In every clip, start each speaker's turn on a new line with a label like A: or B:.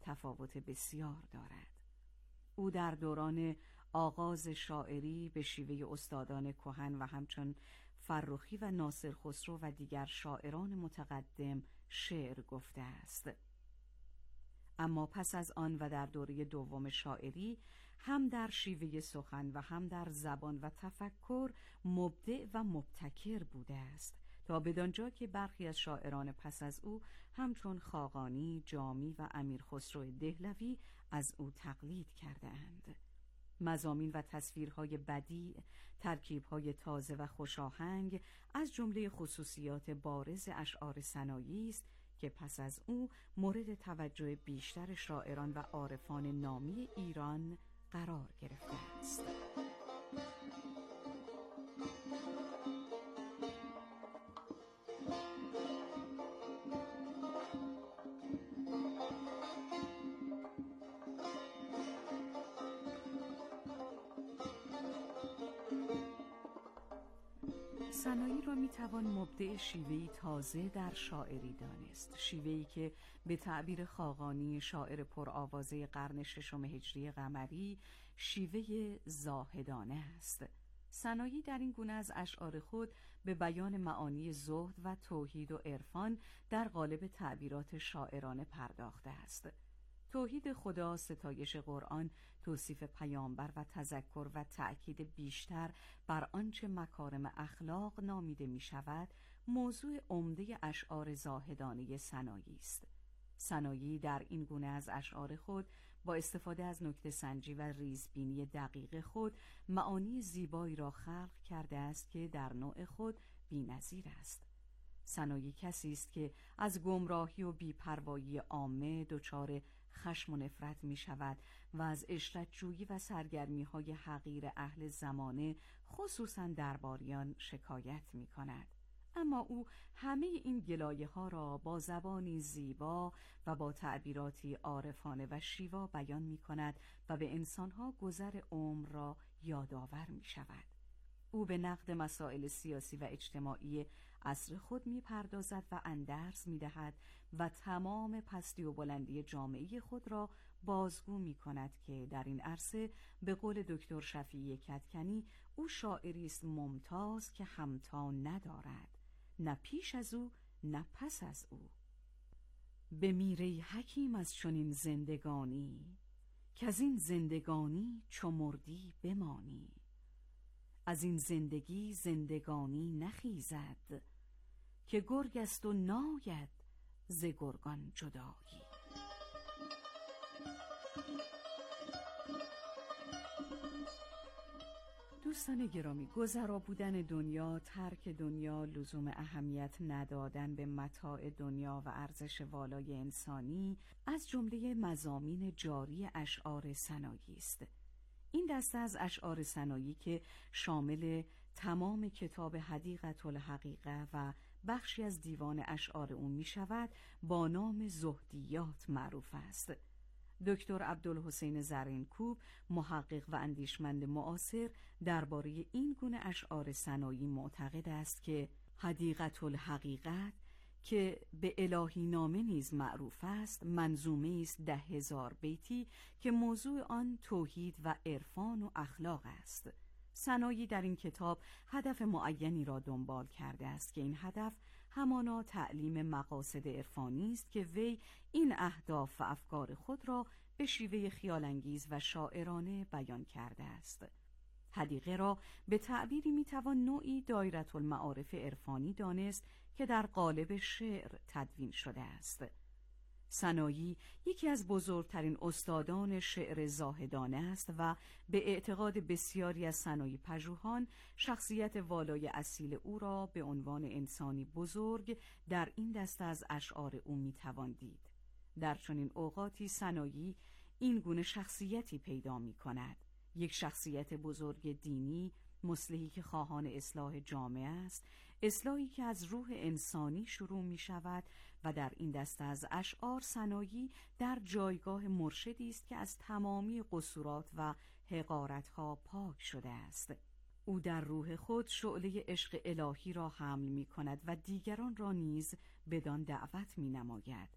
A: تفاوت بسیار دارد. او در دوران آغاز شاعری به شیوه استادان کهن و همچون فرخی و ناصر خسرو و دیگر شاعران متقدم شعر گفته است. اما پس از آن و در دوره دوم شاعری هم در شیوه سخن و هم در زبان و تفکر مبدع و مبتکر بوده است، تا بدانجا که برخی از شاعران پس از او همچون خاقانی، جامی و امیر خسرو دهلوی از او تقلید کرده اند. مضامین و تصویرهای بدیع، ترکیبهای تازه و خوشاهنگ از جمله خصوصیات بارز اشعار ثنایی است که پس از او مورد توجه بیشتر شاعران و عارفان نامی ایران قرار گرفته است. ثنایی را میتوان مبدع شیوهی تازه در شاعری دانست، شیوهی که به تعبیر خاقانی شاعر پرآوازه قرن ششم هجری قمری شیوه زاهدانه است. ثنایی در این گونه از اشعار خود به بیان معانی زهد و توحید و عرفان در قالب تعبیرات شاعرانه پرداخته است. توحید خدا، ستایش قرآن، توصیف پیامبر و تذکر و تأکید بیشتر بر آنچه مکارم اخلاق نامیده می شود موضوع عمده اشعار زاهدانه ثنایی است. ثنایی در این گونه از اشعار خود با استفاده از نکته سنجی و ریزبینی دقیق خود معانی زیبایی را خلق کرده است که در نوع خود بی‌نظیر است. ثنایی کسی است که از گمراهی و بی‌پروایی عامه دچار خشم و نفرت می شود و از عشرت جویی و سرگرمی های حقیر اهل زمانه خصوصا درباریان شکایت می کند. اما او همه این گلایه ها را با زبانی زیبا و با تعبیراتی عارفانه و شیوا بیان می کند و به انسانها گذر عمر را یادآور می شود. او به نقد مسائل سیاسی و اجتماعی عصر خود می‌پردازد و اندرز می‌دهد و تمام پستی و بلندی جامعه خود را بازگو می‌کند که در این عرصه به قول دکتر شفیعی کدکنی او شاعری است ممتاز که همتا ندارد، نه پیش از او نه پس از او. بمیری حکیم از چنین زندگانی، که از این زندگانی چو مردی بمانی. از این زندگی زندگانی نخیزد، که گرگ است و ناید ز گرگان جدایی. دوستان گرامی، گذرا بودن دنیا، ترک دنیا، لزوم اهمیت ندادن به متاع دنیا و ارزش والای انسانی از جمله مضامین جاری اشعار ثنایی است. این دسته از اشعار ثنایی که شامل تمام کتاب حدیقة الحقیقه و بخشی از دیوان اشعار او می شود با نام زهدیات معروف است. دکتر عبدالحسین زرینکوب، محقق و اندیشمند معاصر، درباره این گونه اشعار ثنایی معتقد است که حدیقة الحقیقه که به الهی نامه نیز معروف است، منظومه است 10,000 بیتی که موضوع آن توحید و عرفان و اخلاق است. ثنایی در این کتاب هدف معینی را دنبال کرده است که این هدف همانا تعلیم مقاصد عرفانی است که وی این اهداف و افکار خود را به شیوه خیالانگیز و شاعرانه بیان کرده است. حدیقه را به تعبیری میتوان نوعی دایره المعارف عرفانی دانست که در قالب شعر تدوین شده است. ثنایی یکی از بزرگترین استادان شعر زاهدانه است و به اعتقاد بسیاری از ثنایی پژوهان شخصیت والای اصیل او را به عنوان انسانی بزرگ در این دسته از اشعار او میتوان دید. در چنین اوقاتی ثنایی این گونه شخصیتی پیدا می‌کند: یک شخصیت بزرگ دینی، مصلحی که خواهان اصلاح جامعه است، اصلاحی که از روح انسانی شروع می شود و در این دسته از اشعار ثنایی در جایگاه مرشدی است که از تمامی قصورات و حقارتها پاک شده است. او در روح خود شعله عشق الهی را حمل می کند و دیگران را نیز بدان دعوت می نماید.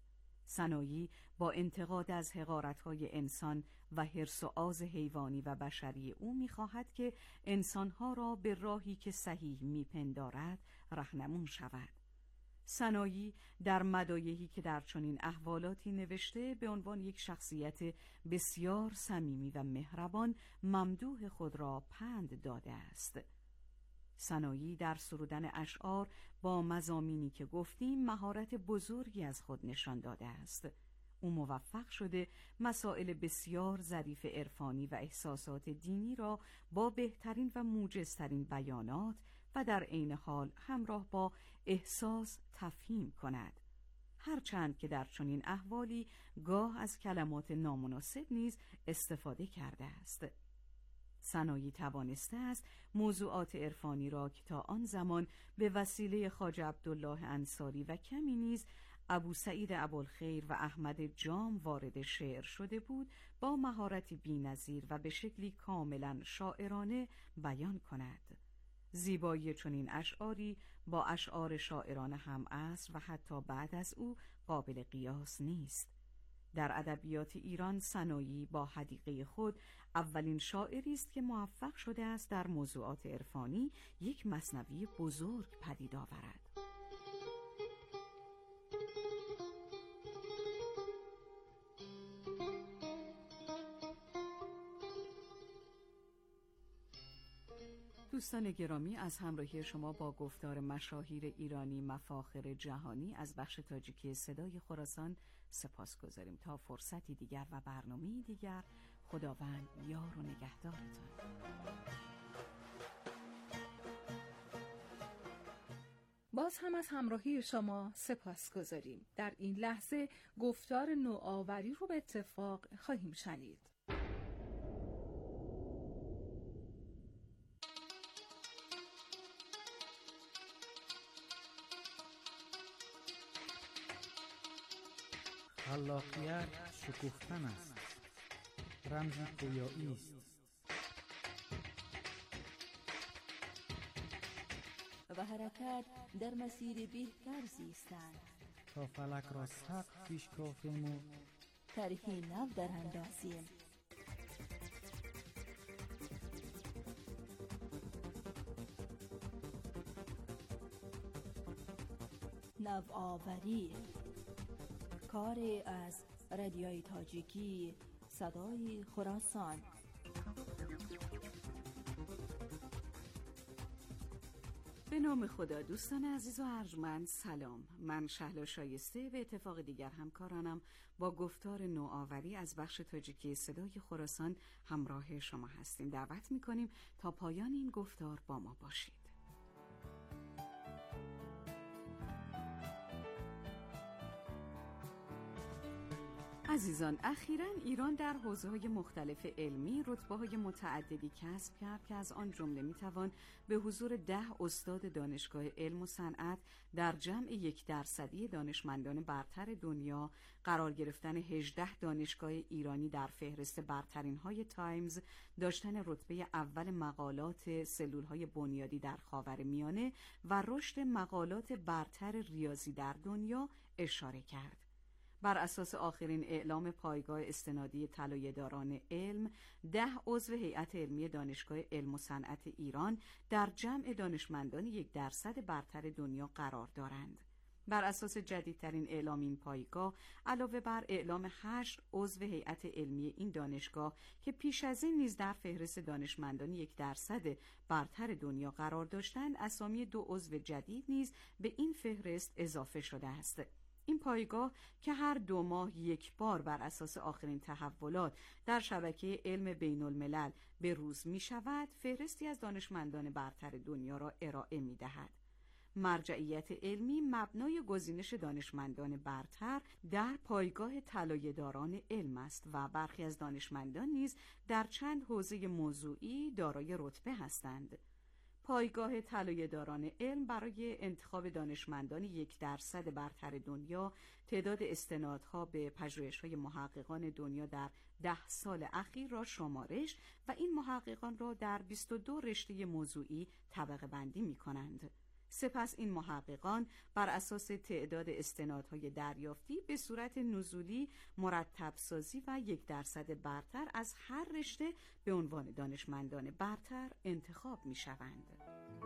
A: سنایی با انتقاد از حقارت‌های انسان و حرص و آز حیوانی و بشری او می‌خواهد که انسان‌ها را به راهی که صحیح می‌پندارد رهنمون شود. سنایی در مدایحی که در چنین احوالاتی نوشته به عنوان یک شخصیت بسیار صمیمی و مهربان ممدوح خود را پند داده است. سنایی در سرودن اشعار با مضامینی که گفتیم مهارت بزرگی از خود نشان داده است. او موفق شده مسائل بسیار ظریف عرفانی و احساسات دینی را با بهترین و موجزترین بیانات و در عین حال همراه با احساس تفهیم کند، هرچند که در چنین احوالی گاه از کلمات نامناسب نیز استفاده کرده است. سنایی توانسته است موضوعات عرفانی را که تا آن زمان به وسیله خواجه عبدالله انصاری و کمی نیز ابو سعید ابوالخیر و احمد جام وارد شعر شده بود، با مهارتی بی‌نظیر و به شکلی کاملا شاعرانه بیان کند. زیبایی چنین اشعاری با اشعار شاعران همعصر و حتی بعد از او قابل قیاس نیست. در ادبیات ایران سنایی با حدیقه خود اولین شاعری است که موفق شده است در موضوعات عرفانی یک مثنوی بزرگ پدید آورد. دوستان گرامی، از همراهی شما با گفتار مشاهیر ایرانی مفاخر جهانی از بخش تاجیکی صدای خراسان سپاسگزاریم. تا فرصتی دیگر و برنامه‌ای دیگر، خداوند یار و نگهدارتان.
B: باز هم از همراهی شما سپاسگزاریم. در این لحظه گفتار نوآوری رو به اتفاق خواهیم شنید.
C: خلاقیت شکوفتن است، رمز پویایی است.
D: و حرکت در مسیر بهتر زیستن
C: تا فلک را سقف پیش کافیم و
D: طرحی نو در اندازیم. نوآوری، کاری از رادیوی تاجیکی صدای خراسان.
A: به نام خدا. دوستان عزیز و ارجمند، سلام. من شهلا شایسته به اتفاق دیگر همکارانم با گفتار نوآوری از بخش تاجیکی صدای خراسان همراه شما هستیم. دعوت می‌کنیم تا پایان این گفتار با ما باشید. عزیزان، اخیراً ایران در حوزه‌های مختلف علمی رتبه‌های متعددی کسب کرد که از آن جمله می‌توان به حضور 10 استاد دانشگاه علم و صنعت در جمع 1% دانشمندان برتر دنیا، قرار گرفتن 18 دانشگاه ایرانی در فهرست برترین‌های تایمز، داشتن رتبه اول مقالات سلول‌های بنیادی در خاورمیانه و رشد مقالات برتر ریاضی در دنیا اشاره کرد. بر اساس آخرین اعلام پایگاه استنادی طلایه‌داران علم، 10 عضو هیئت علمی دانشگاه علم و صنعت ایران در جمع دانشمندان 1% برتر دنیا قرار دارند. بر اساس جدیدترین اعلام این پایگاه، علاوه بر اعلام 8 عضو هیئت علمی این دانشگاه که پیش از این نیز در فهرست دانشمندان 1% برتر دنیا قرار داشتند، اسامی 2 عضو جدید نیز به این فهرست اضافه شده است. این پایگاه که هر 2 ماه یک بار بر اساس آخرین تحولات در شبکه علم بین الملل به روز می شود، فهرستی از دانشمندان برتر دنیا را ارائه می دهد. مرجعیت علمی مبنای گزینش دانشمندان برتر در پایگاه طلایه‌داران علم است و برخی از دانشمندان نیز در چند حوزه موضوعی دارای رتبه هستند. پایگاه طلایه‌داران علم برای انتخاب دانشمندان 1% برتر دنیا تعداد استنادها به پژوهش‌های محققان دنیا در 10 سال اخیر را شمارش و این محققان را در 22 رشته موضوعی طبقه بندی می‌کنند. سپس این محققان بر اساس تعداد استنادهای دریافتی به صورت نزولی مرتب سازی و 1% برتر از هر رشته به عنوان دانشمندان برتر انتخاب می شوند.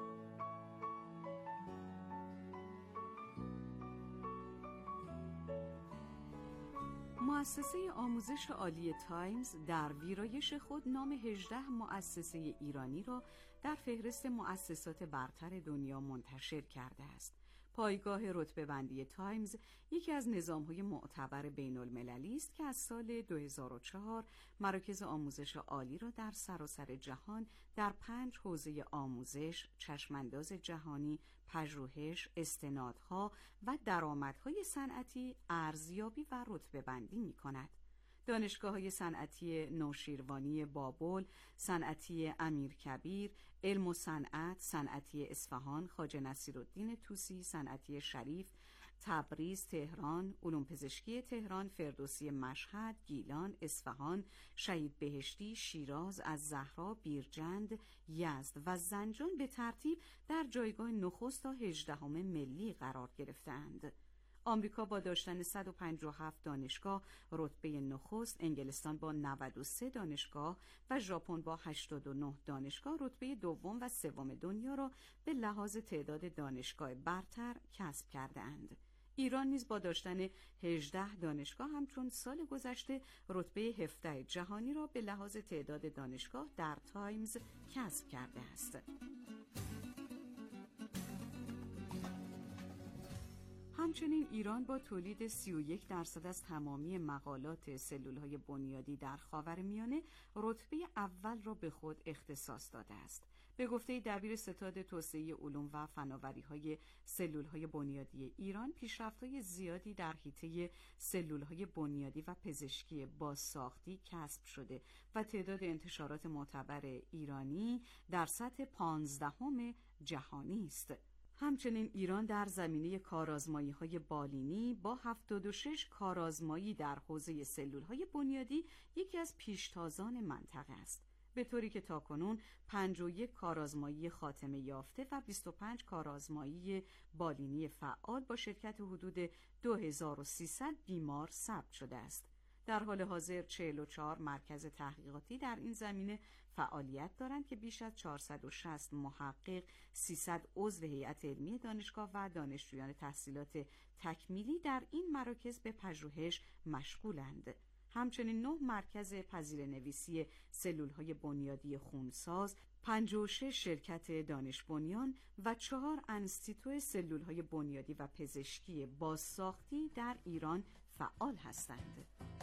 A: مؤسسه آموزش عالی تایمز در ویرایش خود نام 18 مؤسسه ایرانی را در فهرست مؤسسات برتر دنیا منتشر کرده است. پایگاه رتبه‌بندی تایمز یکی از نظام‌های معتبر بین‌المللی است که از سال 2004 مراکز آموزش عالی را در سراسر جهان در 5 حوزه آموزش، چشمانداز جهانی، پژوهش، استنادها و درآمدهای صنعتی ارزیابی و رتبه‌بندی می‌کند. دانشگاه‌های صنعتی نوشیروانی بابل، صنعتی امیرکبیر، علم و صنعت، صنعتی اصفهان، خواجه نصیرالدین طوسی، صنعتی شریف، تبریز، تهران، علوم پزشکی تهران، فردوسی مشهد، گیلان، اصفهان، شهید بهشتی، شیراز، الزهرا، بیرجند، یزد و زنجان به ترتیب در جایگاه نخست تا 18 ملی قرار گرفتند. آمریکا با داشتن 157 دانشگاه رتبه نخست، انگلستان با 93 دانشگاه و ژاپن با 89 دانشگاه رتبه دوم و سوم دنیا را به لحاظ تعداد دانشگاه برتر کسب کرده‌اند. ایران نیز با داشتن 18 دانشگاه همچون سال گذشته رتبه 17 جهانی را به لحاظ تعداد دانشگاه در تایمز کسب کرده است. همچنین ایران با تولید 31% از تمامی مقالات سلولهای بنیادی در خاورمیانه رتبه اول را به خود اختصاص داده است. به گفته دبیر ستاد توسعه علوم و فناوری‌های سلولهای بنیادی ایران، پیشرفت‌های زیادی در حیطه سلولهای بنیادی و پزشکی بازساختی کسب شده و تعداد انتشارات معتبر ایرانی در سطح 15 جهانی است. همچنین ایران در زمینه کارآزمایی‌های بالینی با 76 کارآزمایی در حوزه سلول‌های بنیادی یکی از پیشتازان منطقه است، به طوری که تاکنون 51 کارآزمایی خاتمه یافته و 25 کارآزمایی بالینی فعال با شرکت حدود 2300 بیمار ثبت شده است. در حال حاضر 44 مرکز تحقیقاتی در این زمینه فعالیت دارند که بیش از 460 محقق، 300 عضو هیئت علمی دانشگاه و دانشجویان تحصیلات تکمیلی در این مراکز به پژوهش مشغولند. همچنین 9 مرکز پذیره‌نویسی سلول‌های بنیادی خونساز، 56 شرکت دانش بنیان و 4 انستیتو سلول‌های بنیادی و پزشکی بازساختی در ایران فعال هستند.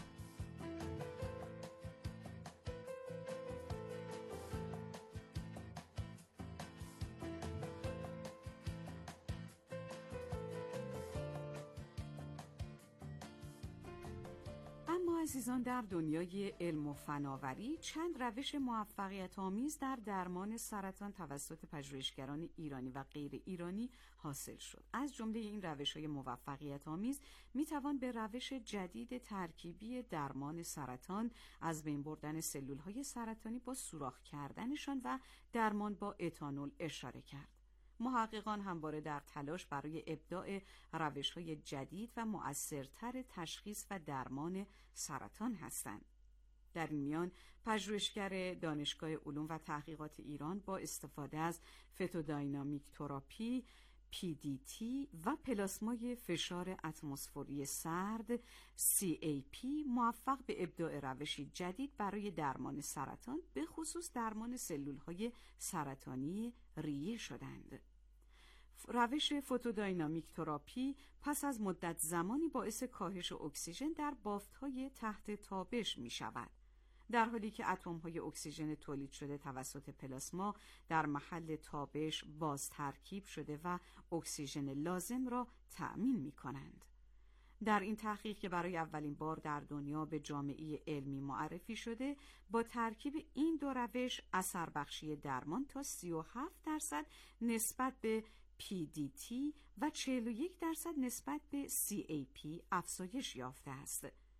A: اما عزیزان، در دنیای علم و فناوری چند روش موفقیت آمیز در درمان سرطان توسط پژوهشگران ایرانی و غیر ایرانی حاصل شد. از جمله این روش‌های موفقیت آمیز میتوان به روش جدید ترکیبی درمان سرطان، از بین بردن سلول‌های سرطانی با سوراخ کردنشان و درمان با اتانول اشاره کرد. محققان همواره در تلاش برای ابداع روش‌های جدید و مؤثرتر تشخیص و درمان سرطان هستند. در این میان پژوهشگر دانشگاه علوم و تحقیقات ایران با استفاده از فتودینامیک تراپی، PDT و پلاسمای فشار اتمسفری سرد CAP موفق به ابداع روشی جدید برای درمان سرطان، به خصوص درمان سلول‌های سرطانی ریه شدند. روش فتودینامیک تراپی پس از مدت زمانی باعث کاهش اکسیژن در بافت‌های تحت تابش می‌شود، در حالی که اتم‌های اکسیژن تولید شده توسط پلاسما در محل تابش باز ترکیب شده و اکسیژن لازم را تأمین می‌کنند. در این تحقیق که برای اولین بار در دنیا به جامعه علمی معرفی شده، با ترکیب این دو روش اثر بخشی درمان تا 37% نسبت به PDT و 41% نسبت به CAP افزایش یافته است.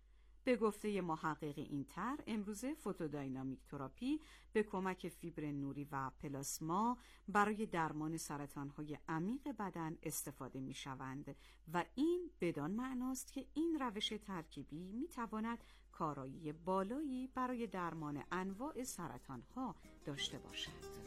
A: به گفته محقق این طرح، امروزه فوتودینامیک تراپی به کمک فیبر نوری و پلاسما برای درمان سرطان‌های عمیق بدن استفاده می‌شوند و این بدان معناست که این روش ترکیبی می‌تواند کارایی بالایی برای درمان انواع سرطان‌ها داشته باشد.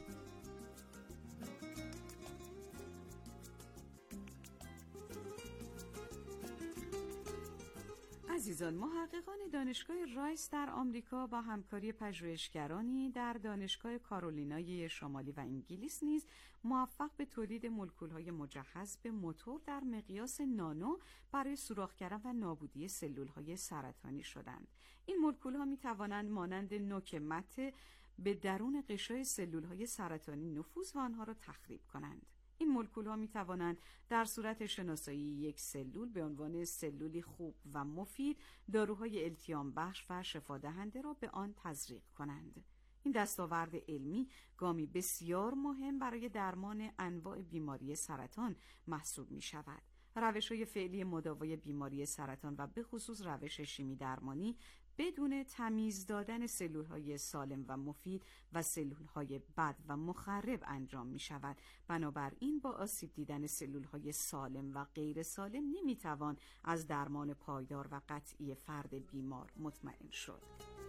A: عزیزان، محققان دانشگاه رایس در آمریکا با همکاری پژوهشگرانی در دانشگاه کارولینای شمالی و انگلیس نیز موفق به تولید مولکول‌های مجهز به موتور در مقیاس نانو برای سوراخ کردن و نابودی سلول‌های سرطانی شدند. این مولکول‌ها می‌توانند مانند نوک مته به درون قشای سلول‌های سرطانی نفوذ و آنها را تخریب کنند. این مولکول‌ها می‌توانند در صورت شناسایی یک سلول به عنوان سلولی خوب و مفید داروهای التیام بخش و شفادهنده را به آن تزریق کنند. این دستاورد علمی گامی بسیار مهم برای درمان انواع بیماری سرطان محسوب می‌شود. روش‌های فعلی مداوای بیماری سرطان و به خصوص روش شیمی درمانی بدون تمیز دادن سلول‌های سالم و مفید و سلول‌های بد و مخرب انجام می‌شود. بنابراین با آسیب دیدن سلول‌های سالم و غیر سالم نمی‌توان از درمان پایدار و قطعی فرد بیمار مطمئن شد.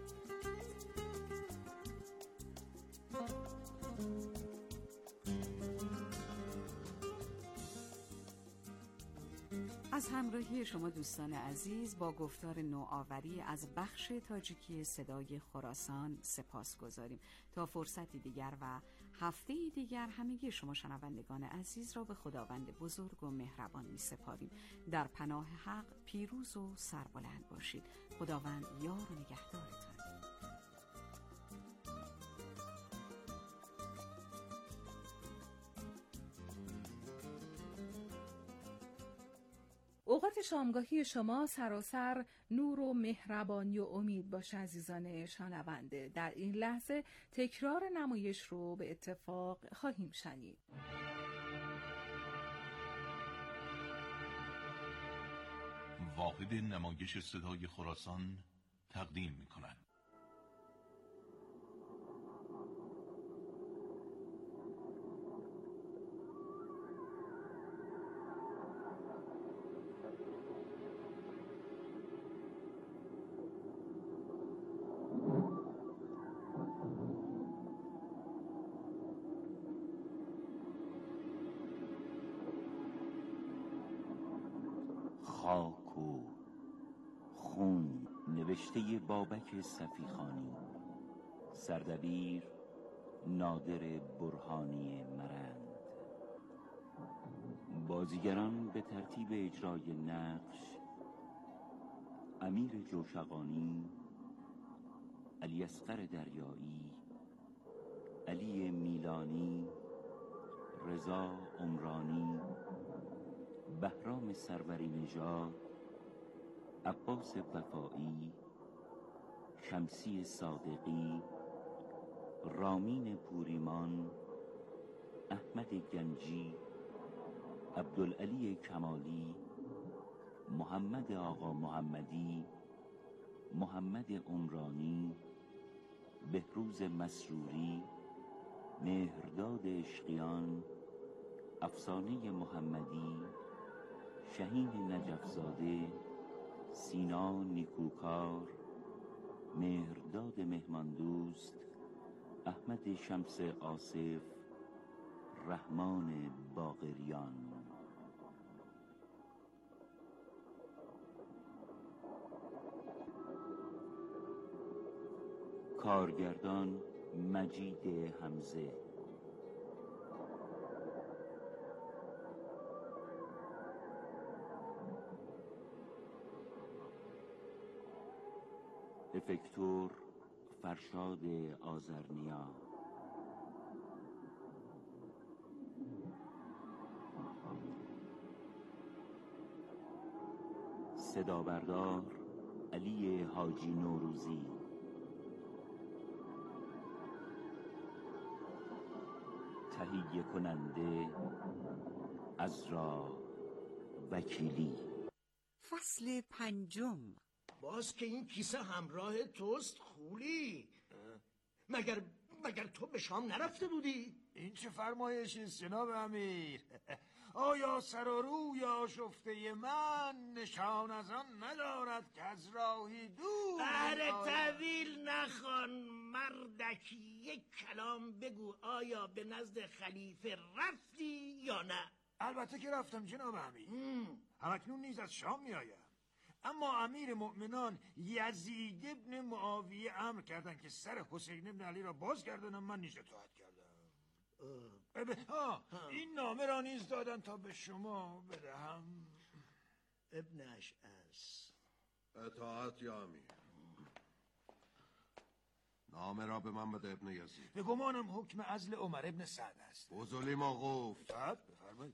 A: از همراهی شما دوستان عزیز با گفتار نوآوری از بخش تاجیکی صدای خراسان سپاسگزاریم. تا فرصتی دیگر و هفته دیگر همگی شما شنوندگان عزیز را به خداوند بزرگ و مهربان می سپاریم. در پناه حق پیروز و سربلند باشید. خداوند یار و نگهدارتان.
B: اوقات شامگاهی شما سراسر نور و مهربانی و امید باشه عزیزان شنونده. در این لحظه تکرار نمایش رو به اتفاق خواهیم شنید.
E: واحد نمایش صدای خراسان تقدیم می‌کند.
F: خاک و خون، نوشته بابک صفیخانی، سردبیر نادر برهانی مرند. بازیگران به ترتیب اجرای نقش: امیر جوشقانی، علی اصغر دریایی، علی میلانی، رضا عمرانی، بهرام سروری نژاد، عباس وفایی، شمسی صادقی، رامین پوریمان، احمد گنجی، عبدالعلی کمالی، محمد آقا محمدی، محمد عمرانی، بهروز مسروری، مهرداد اشقیان، افسانه محمدی، شهین نجفزاده، سینا نیکوکار، مهرداد مهماندوست، احمد شمس آصف، رحمان باقریان. کارگردان مجید حمزه. افکتور فرشاد آذرنیا. صدا بردار علی حاجی نوروزی. تهیه کننده عزرا وکیلی.
G: فصل 5. باز که این کیسه همراه توست خولی. مگر تو به شام نرفته بودی؟
H: این چه فرمایشی است جناب امیر؟ آیا سر و روی آشفته من نشان از آن ندارد که از راهی دور؟
G: طویل نخوان مردک، یک کلام بگو. آیا به نزد خلیفه رفتی یا نه؟
H: البته که رفتم جناب امیر. همکنون نیز از شام می آیم. اما امیر مؤمنان یزید ابن معاویه امر کردن که سر حسین ابن علی را بازگردانم. من نیز اطاعت کردم. این نامه را نیز دادن تا به شما بدهم.
G: ابن اشعث.
I: اطاعت یا امیر. نامه را به من بده ابن یزید.
H: به گمانم حکم عزل عمر ابن سعد است.
I: بزرگی ما گفت.
H: بفرمایید.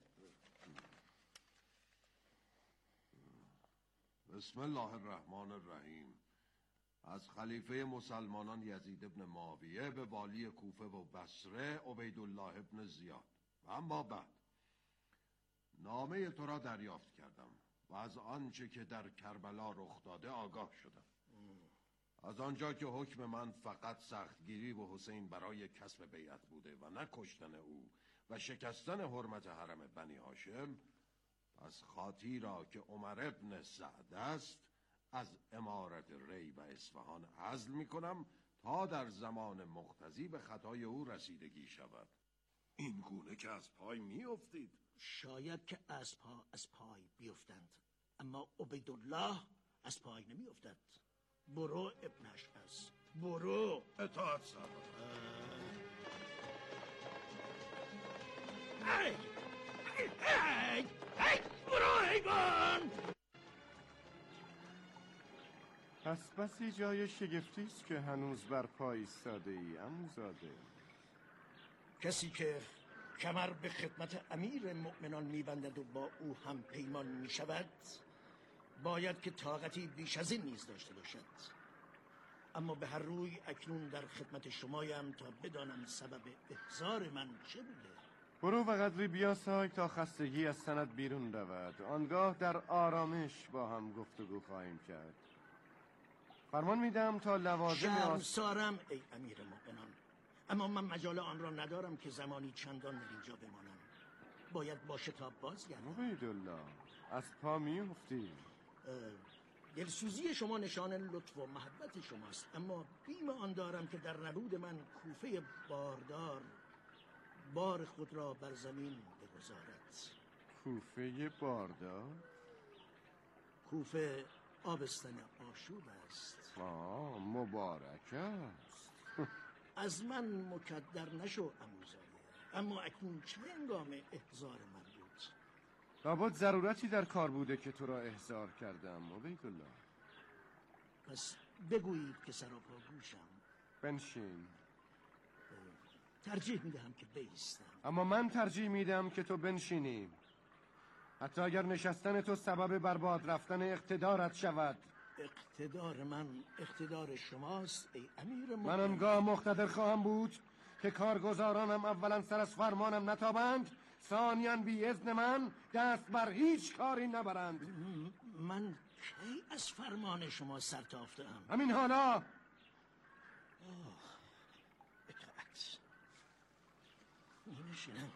I: بسم الله الرحمن الرحیم. از خلیفه مسلمانان یزید ابن معاویه به والی کوفه و بصره عبیدالله ابن زیاد. و اما بعد نامه تو را دریافت کردم و از آنچه که در کربلا رخ داده آگاه شدم. از آنجا که حکم من فقط سختگیری و حسین برای کسب بیعت بوده و نه کشتن او و شکستن حرمت حرم بنی هاشم، پس خاطی را که عمر ابن سعد است از امارت ری و اصفهان عزل می کنم تا در زمان مقتضی به خطای او رسیدگی شود. این گونه که از پای می افتید.
G: شاید که اسبها از پای بیفتند، اما عبیدالله از پای نمی افتد. برو ابن اشعث، برو.
I: اطاعت سر.
G: برو حیوان.
J: پس بسی جای شگفتی است که هنوز بر پای ایستاده ای عموزاده.
G: کسی که کمر به خدمت امیر مؤمنان میبندد و با او هم پیمان میشود باید که طاقتی بیش از این نیز داشته باشد. اما به هر روی اکنون در خدمت شمایم تا بدانم سبب احضار من چه بوده.
J: برو و قدری بیاسای تا خستگی از سنت بیرون رود. آنگاه در آرامش با هم گفتگو خواهیم کرد. فرمان میدم تا لوازم
G: شرمسارم ای امیر مؤمنان، اما من مجال آن را ندارم که زمانی چندان در اینجا بمانم. باید با شتاب بازگردم.
J: عبیدالله از پا میفتی.
G: دلسوزی شما نشان لطف و محبت شماست، اما بیم آن دارم که در نبود من کوفه باردار بار خود را بر زمین بگذارد.
J: کوفه باردار؟
G: کوفه آبستن آشوب است.
J: مبارک است.
G: از من مکدر نشو عموزاده، اما اکنون چه هنگام احضار من بود؟
J: لابد ضرورتی در کار بوده که تو را احضار کردم عبیدالله.
G: پس بگویید که سراپا گوشم.
J: بنشین.
G: ترجیح میدهم که بایستم.
J: اما من ترجیح میدم که تو بنشینی، حتی اگر نشستن تو سبب برباد رفتن اقتدارت شود.
G: اقتدار من اقتدار شماست ای امیر
J: من آنگاه مقتدر خواهم بود که کارگزارانم اولا سر از فرمانم نتابند، ثانیاً بی اذن من دست بر هیچ کاری نبرند.
G: من کی از فرمان شما سر تافتم؟
J: همین حالا.
G: اطاعت. نمی‌شینم.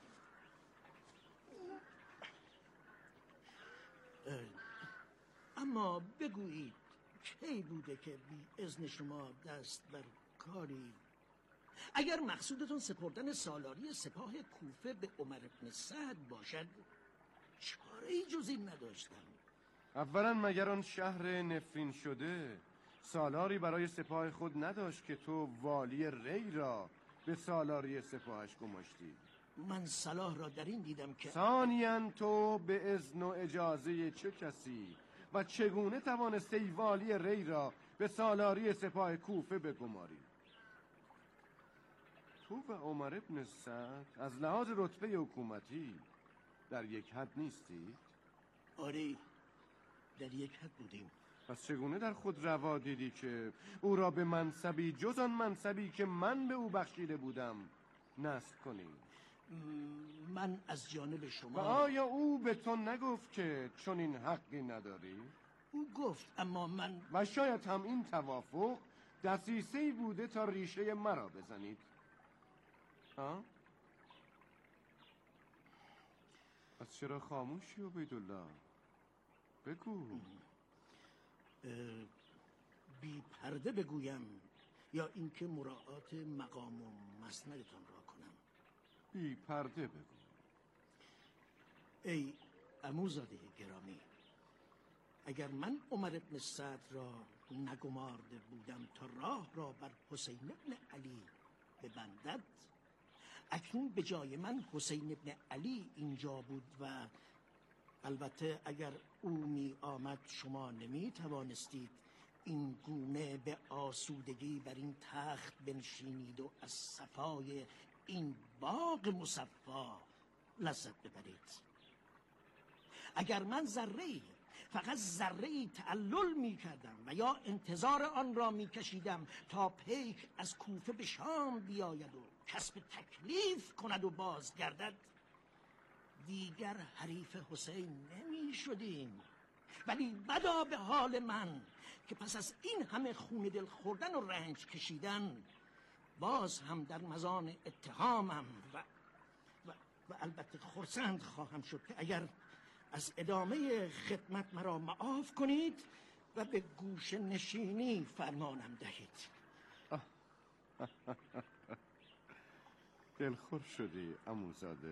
G: اما بگویید کی بوده که بی اذن شما دست بر کاری؟ اگر مقصودتون سپردن سالاری سپاه کوفه به عمر ابن سعد باشد چاره‌ای جز این نداشتم.
J: اولا مگر آن شهر نفرین شده سالاری برای سپاه خود نداشت که تو والی ری را به سالاری سپاهش گماشتی؟
G: من صلاح را در این دیدم که
J: ثانیاً تو به اذن و اجازه چه کسی و چگونه توانستی والی ری را به سالاری سپاه کوفه بگماری؟ تو و عمر ابن سعد از لحاظ رتبه حکومتی در یک حد نیستید؟
G: آره، در یک حد بودیم.
J: پس چگونه در خود روا دیدی که او را به منصبی جز آن منصبی که من به او بخشیده بودم نصب کنی؟
G: من از جانب شما.
J: و آیا او به تو نگفت که چون این حقی نداری؟
G: او گفت، اما من...
J: و شاید هم این توافق دسیسه‌ای بوده تا ریشه مرا بزنید. ها؟ از چرا خاموشی عبیدالله؟ بگو.
G: بی پرده بگویم یا اینکه مراعات مقام و مسندتان را کنم؟
J: بی پرده بگو.
G: ای عموزاده گرامی، اگر من عمر ابن سعد را نگمارده بودم تا راه را بر حسین ابن علی ببندد، اکنون به جای من حسین ابن علی اینجا بود و البته اگر او می آمد شما نمی توانستید این گونه به آسودگی بر این تخت بنشینید و از صفای این باغ مصفا لذت ببرید. اگر من ذره‌ای، فقط ذره‌ای تعلل می کردم و یا انتظار آن را می کشیدم تا پیک از کوفه به شام بیاید و کسب تکلیف کند و بازگردد، دیگر حریف حسین نمی شدیم. ولی بدا به حال من که پس از این همه خون دل خوردن و رنج کشیدن باز هم در مزان اتهامم و البته خرسند خواهم شد که اگر از ادامه خدمت مرا معاف کنید و به گوش نشینی فرمانم دهید.
J: دلخور شدی عموزاده؟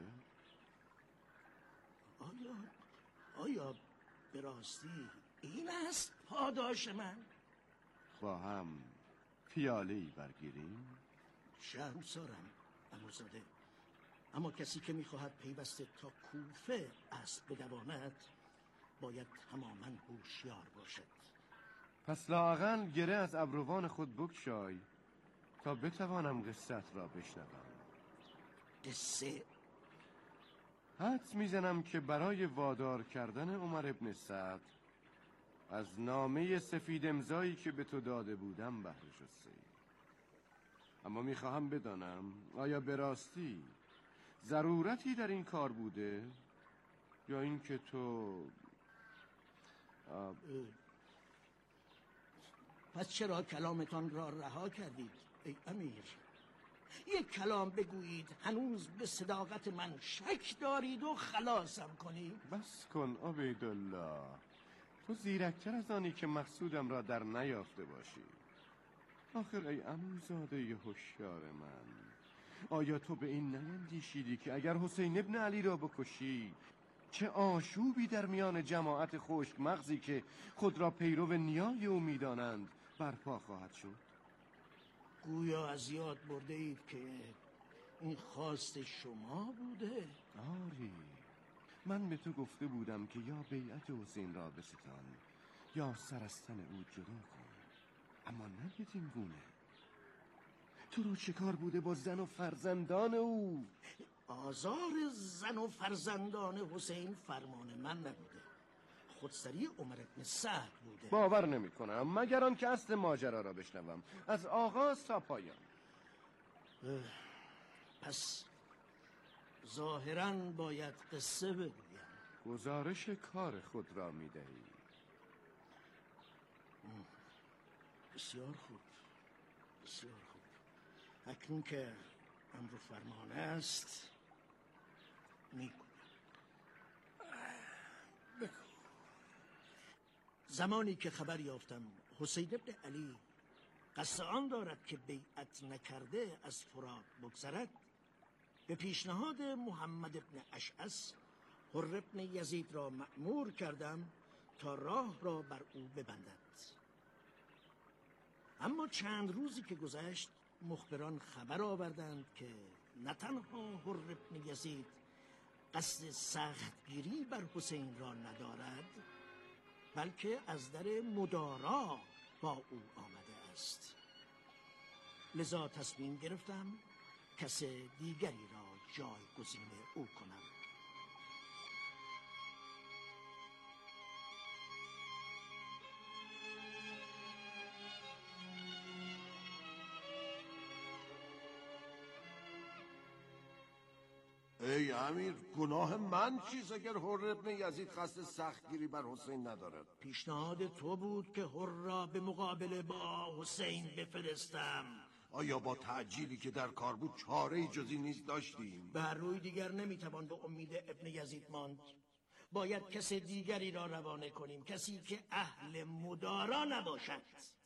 G: آیا به راستی این است پاداش من؟
J: با هم پیاله‌ای برگیریم؟
G: شرمسارم عموزاده، اما کسی که میخواهد پیوسته تا کوفه اسب بدواند باید تماما هوشیار باشد.
J: پس لااقل گره از ابروان خود بگشای تا بتوانم قصت را بشنوم.
G: قصه؟
J: حدس میزنم که برای وادار کردن عمر ابن سعد از نامه سفید امضایی که به تو داده بودم بهره جسته. اما میخواهم بدانم آیا به راستی ضرورتی در این کار بوده یا اینکه تو
G: پس چرا کلامتان را رها کردید ای امیر؟ یک کلام بگویید هنوز به صداقت من شک دارید و خلاصم کنید.
J: بس کن عبیدالله، تو زیرکتر از آنی که مقصودم را در نیافته باشی. آخر ای عموزاده هوشیار من، آیا تو به این نیندیشیدی که اگر حسین ابن علی را بکشی چه آشوبی در میان جماعت خشک مغزی که خود را پیرو نیای او می‌دانند برپا خواهد شد؟
G: گویا از یاد برده اید که این خواست شما بوده؟
J: آری، من به تو گفته بودم که یا بیعت حسین را بستان یا سر از تن او جدا کن، اما نه بدین گونه. تو را چه کار بوده با زن و فرزندان او؟
G: آزار زن و فرزندان حسین فرمان من نبوده، خودسری عمر ابن سعد بوده.
J: باور نمی کنم مگر آن که اصل ماجرا را بشنوم از آغاز تا پایان.
G: پس ظاهراً باید قصه بگویم.
J: گزارش کار خود را می دهی.
G: بسیار خوب، بسیار خوب. اکنون که امر و فرمان است میگویم. زمانی که خبر یافتم حسین ابن علی قصد آن دارد که بیعت نکرده از فرات بگذرد، به پیشنهاد محمد ابن اشعث حر ابن یزید را مأمور کردم تا راه را بر او ببندد. اما چند روزی که گذشت مخبران خبر آوردند که نه تنها حر ابن یزید قصد سختگیری بر حسین را ندارد، بلکه از در مدارا با او آمده است. لذا تصمیم گرفتم کس دیگری را جایگزین او کنم.
I: ای امیر، گناه من چیست اگر حر ابن یزید قصد سختگیری بر حسین ندارد؟
G: پیشنهاد تو بود که حر را به مقابله با حسین بفرستم.
I: آیا با تعجیلی که در کار بود چاره‌ای جزی نیز داشتیم؟
G: بر روی دیگر نمیتوان به امید ابن یزید ماند. باید کس دیگری را روانه کنیم، کسی که اهل مدارا نباشد.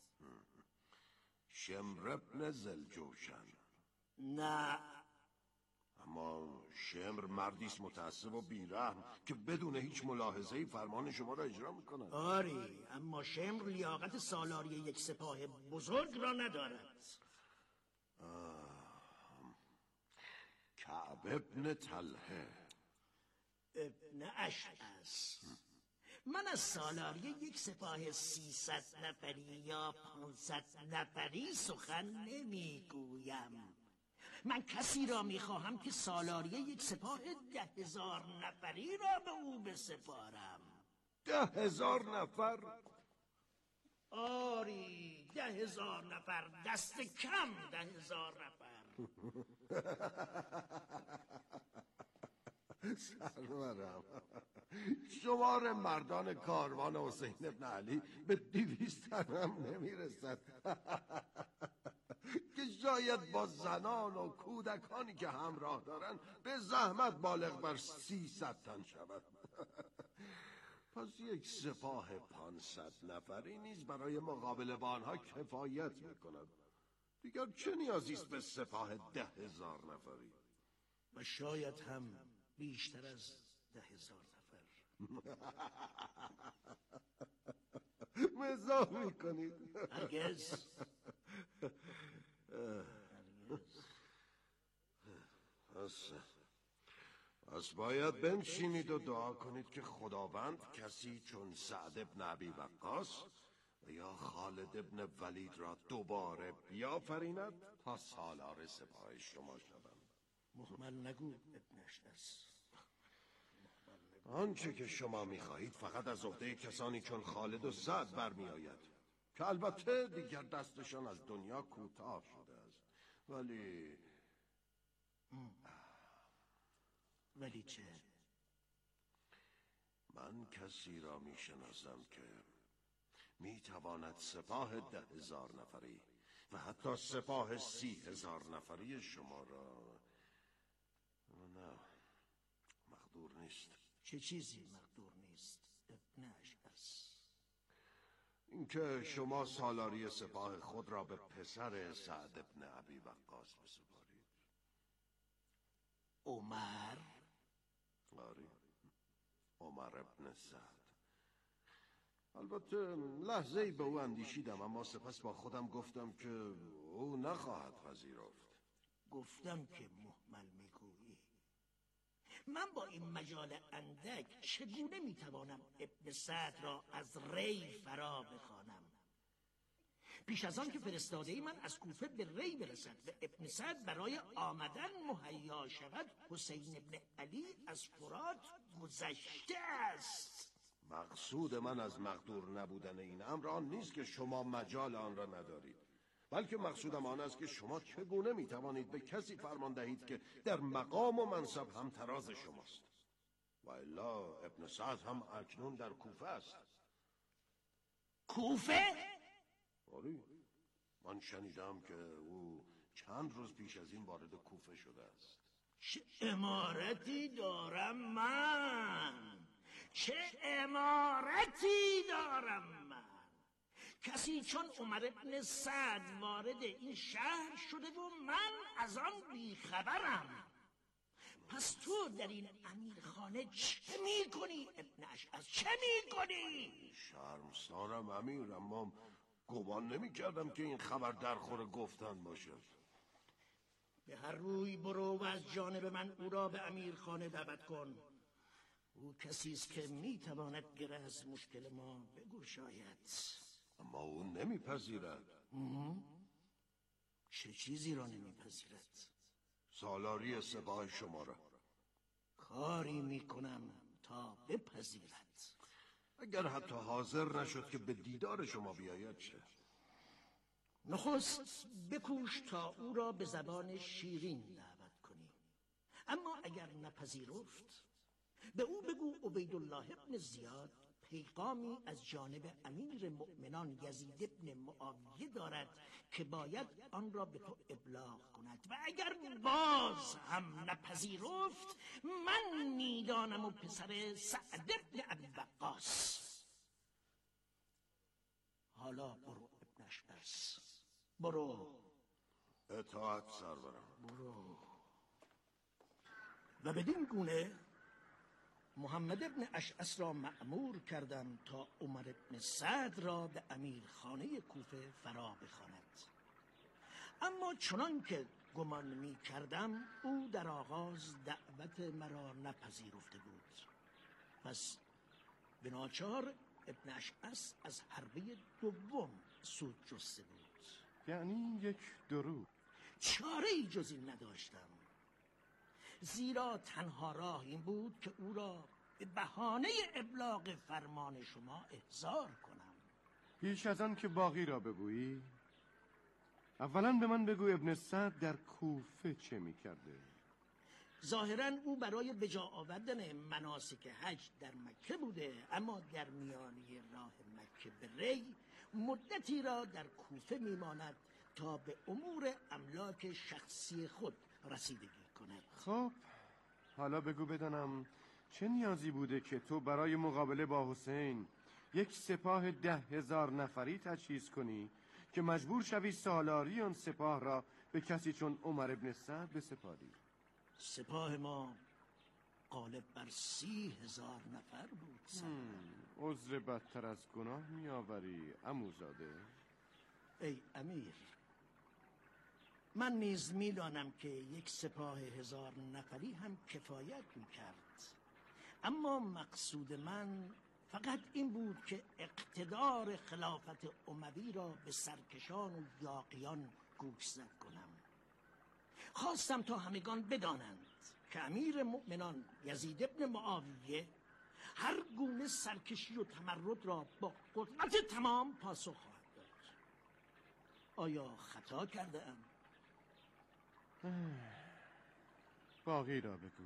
I: شمر ابن ذوالجوشن.
G: نه،
I: اما شمر مردیست متعصب و بیرحم که بدون هیچ ملاحظه‌ای فرمان شما را اجرا می‌کند.
G: آری، اما شمر لیاقت سالاری یک سپاه بزرگ را ندارد.
I: کعب ابن طلحه.
G: ابن اشعث. من از سالاری یک سپاه 300 نفری یا 500 نفری سخن نمیگویم. من کسی را میخواهم که سالاری یک سپاه 10,000 نفری را به او بسپارم.
I: 10,000 نفر؟
G: آری، 10,000 نفر، دست کم 10,000 نفر.
I: سرورم، شمار مردان کاروان حسین ابن علی به 200 هم نمیرسد که شاید با زنان و کودکانی که همراه دارن به زحمت بالغ بر 300 تن شود. پس یک سپاه 500 نفری نیز برای مقابله با آنها کفایت میکند. دیگر چه نیازی است به سپاه 10,000 نفری؟
G: و شاید هم بیشتر از 10,000 نفر.
I: مزاح میکنید؟
G: هرگز.
I: پس باید بنشینید و دعا کنید که خداوند کسی چون سعد ابن ابی وقاص و یا خالد ابن ولید را دوباره بیافریند تا سالار سپاه شما شوند.
G: مهمل نگو ابن اشعث.
I: آنچه که شما میخواهید فقط از عهده کسانی چون خالد و سعد برمی آید که البته دیگر دستشان از دنیا کوتاه شده است.
G: ولی چه؟
I: من کسی را میشناسم که میتواند سپاه 10,000 نفری و حتی سپاه 30,000 نفری شما را نه مقدور نیست.
G: چه چیزی مقدور نیست ابن اشعث؟
I: اینکه شما سالاری سپاه خود را به پسر سعد ابن ابی وقاص بسپارید.
G: عمر؟
I: آری، عمر ابن سعد. البته لحظه‌ای به او اندیشیدم، اما سپس با خودم گفتم که او نخواهد پذیرفت.
G: گفتم که مهمل میگویی. من با این مجال اندک چگونه میتوانم ابن سعد را از ری فرا بخوانم؟ پیش از آن که فرستاده من از کوفه به ری برسد و ابن سعد برای آمدن مهیا شود، حسین ابن علی از فرات گذشته است.
I: مقصود من از مقدور نبودن این امر آن نیست که شما مجال آن را ندارید، بلکه مقصودم آن است که شما چگونه میتوانید به کسی فرمان دهید که در مقام و منصب هم تراز شماست. و الا ابن سعد هم اکنون در کوفه است.
G: کوفه؟
I: آری، من شنیدم که او چند روز پیش از این وارد کوفه شده است.
G: چه امارتی دارم من؟ چه امارتی دارم من؟ کسی چون عمر ابن سعد وارد این شهر شده و من از آن بیخبرم. پس تو در این امیرخانه چه میکنی ابن اشعث؟ چه میکنی؟
I: شرمسارم امیر، اما گمان نمی کردم که این خبر در خور گفتن باشد.
G: به هر روی برو و از جانب من او را به امیرخانه دعوت کن. او کسی است که میتواند گره از مشکل ما بگشاید.
I: اما او نمیپذیرد.
G: چه چیزی را نمیپذیرد؟
I: سالاری سپاه شما را.
G: کاری میکنم تا بپذیرد.
I: اگر حتی حاضر نشد که به دیدار شما بیاید چه؟
G: نخست بکوش تا او را به زبان شیرین دعوت کنی. اما اگر نپذیرفت به او بگو عبیدالله ابن زیاد پیغامی از جانب امیر مؤمنان یزید ابن معاویه دارد که باید آن را به تو ابلاغ کند و اگر باز هم نپذیرفت من میدانم و پسر سعد ابن ابی وقاص. حالا برو ابن اشعث، برو.
I: اطاعت سرورم.
G: برو. و بدین گونه محمد ابن اشعث را مأمور کردم تا عمر ابن سعد را به امیر خانه کوفه فرا بخواند. اما چنان که گمان می کردم او در آغاز دعوت مرا نپذیرفته بود، پس به ناچار ابن اشعث از حربه دوم سود جسته بود.
J: یعنی یک دروغ.
G: چاره‌ای جز این نداشتم، زیرا تنها راه این بود که او را به بهانه ابلاغ فرمان شما احضار کنم.
J: پیش از آن که باقی را بگویی، اولا به من بگو ابن سعد در کوفه چه می کرده؟
G: ظاهراً او برای بجا آوردن مناسک حج در مکه بوده، اما در میانه راه مکه به ری مدتی را در کوفه میماند تا به امور املاک شخصی خود رسیدگی کند.
J: خب حالا بگو بدانم چه نیازی بوده که تو برای مقابله با حسین یک سپاه 10,000 نفری تجهیز کنی که مجبور شوی سالاری آن سپاه را به کسی چون عمر ابن سعد بسپاری؟
G: سپاه ما غالب بر 30,000 نفر بود.
J: عذر بدتر از گناه می آوری عموزاده.
G: ای امیر، من نیز می دانم که یک سپاه 1000 نفری هم کفایت می کرد، اما مقصود من فقط این بود که اقتدار خلافت اموی را به سرکشان و یاغیان گوشزد کنم. خواستم تا همگان بدانند که امیر مؤمنان یزید ابن معاویه هر گونه سرکشی و تمرد را با قدرت تمام پاسخ خواهد داد. آیا خطا کرده ام؟
J: باقی را بگو.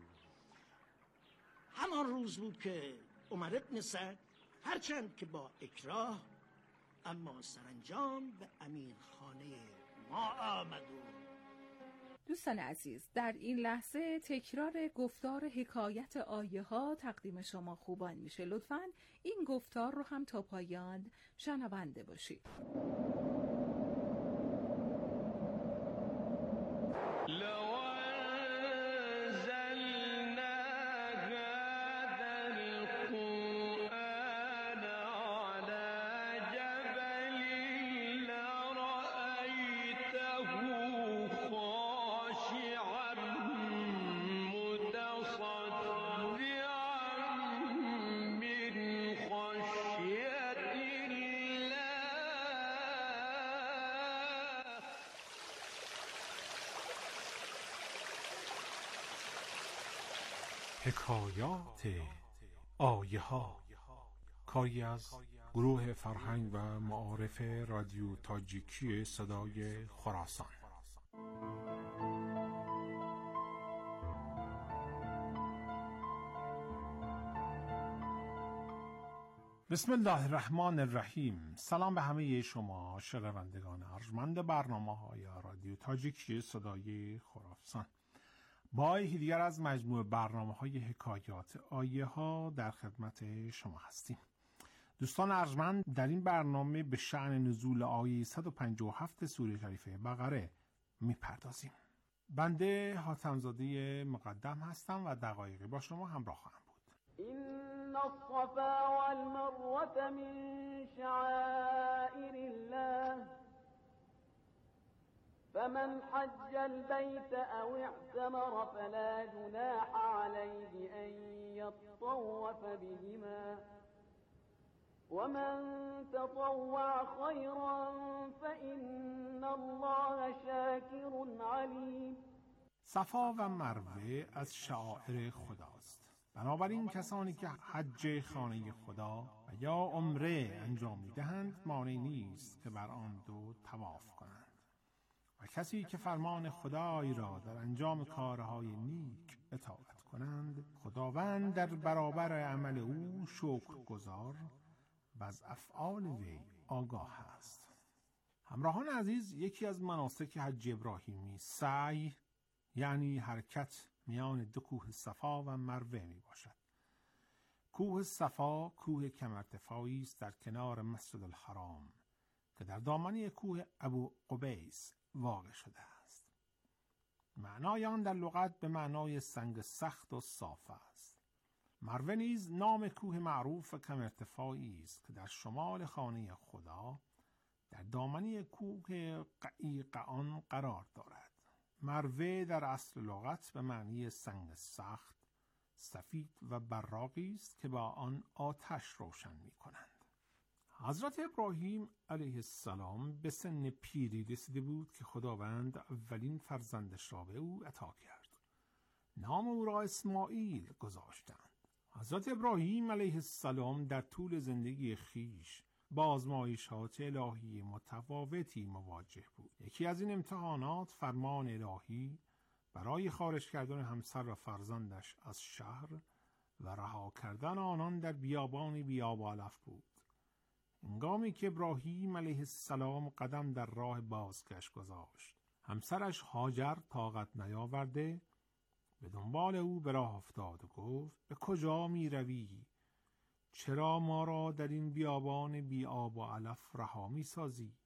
G: همان روز بود که عمر ابن سعد هرچند که با اکراه اما سرانجام به امیر خانه ما آمد.
B: دوستان عزیز، در این لحظه تکرار گفتار حکایت آیه ها تقدیم شما خوبان میشه. لطفاً این گفتار رو هم تا پایان شنونده باشید.
K: حکایات آیه ها، کاری از گروه فرهنگ و معارف رادیو تاجیکی صدای خراسان. بسم الله الرحمن الرحیم. سلام به همه شما شنوندگان ارجمند برنامه‌های رادیو تاجیکی صدای خراسان. با یکی دیگر از مجموعه برنامه‌های حکایات آیه ها در خدمت شما هستیم. دوستان ارجمند، در این برنامه به شأن نزول آیه 157 سوره شریفه بقره میپردازیم. بنده حاتم‌زاده مقدم هستم و دقایقی با شما همراه خواهم بود.
L: این الصفا والمروة من شعائر الله فمن حج البيت أو اعتمر فلا جناح عليه أن يطوف بهما ومن تطوع خيرا فإن الله شاكر عليم.
K: صفا و مروه از شعائر خداست، بنابراین کسانی که حج خانه خدا و یا عمره انجام می‌دهند مانعی نیست که بر آن دو طواف کنند. و کسی که فرمان خدای را در انجام کارهای نیک اطاعت کنند، خداوند در برابر عمل او شکرگزار و از افعال وی آگاه است. همراهان عزیز، یکی از مناسک حج ابراهیمی سعی یعنی حرکت میان دو کوه صفا و مروه می باشد. کوه صفا کوه کم ارتفاعی است در کنار مسجد الحرام که در دامنه کوه ابو قبیس واقع شده است. معنای آن در لغت به معنای سنگ سخت و صاف است. مروه نیز نام کوه معروف و کم ارتفاعی است که در شمال خانه خدا در دامنه کوه قعیقعان قرار دارد. مروه در اصل لغت به معنی سنگ سخت، سفید و براقی است که با آن آتش روشن می کنند. حضرت ابراهیم علیه السلام به سن پیری رسیده بود که خداوند اولین فرزندش را به او عطا کرد. نام او را اسماعیل گذاشتند. حضرت ابراهیم علیه السلام در طول زندگی خیش با آزمایشات الهی متفاوتی مواجه بود. یکی از این امتحانات فرمان الهی برای خارج کردن همسر و فرزندش از شهر و رها کردن آنان در بیابان بیاب و علف بود. هنگامی که ابراهیم علیه السلام قدم در راه بازگشت گذاشت، همسرش هاجر طاقت نیاورده به دنبال او به راه افتاد و گفت: به کجا می روی؟ چرا ما را در این بیابان بی آب و علف رها می سازی؟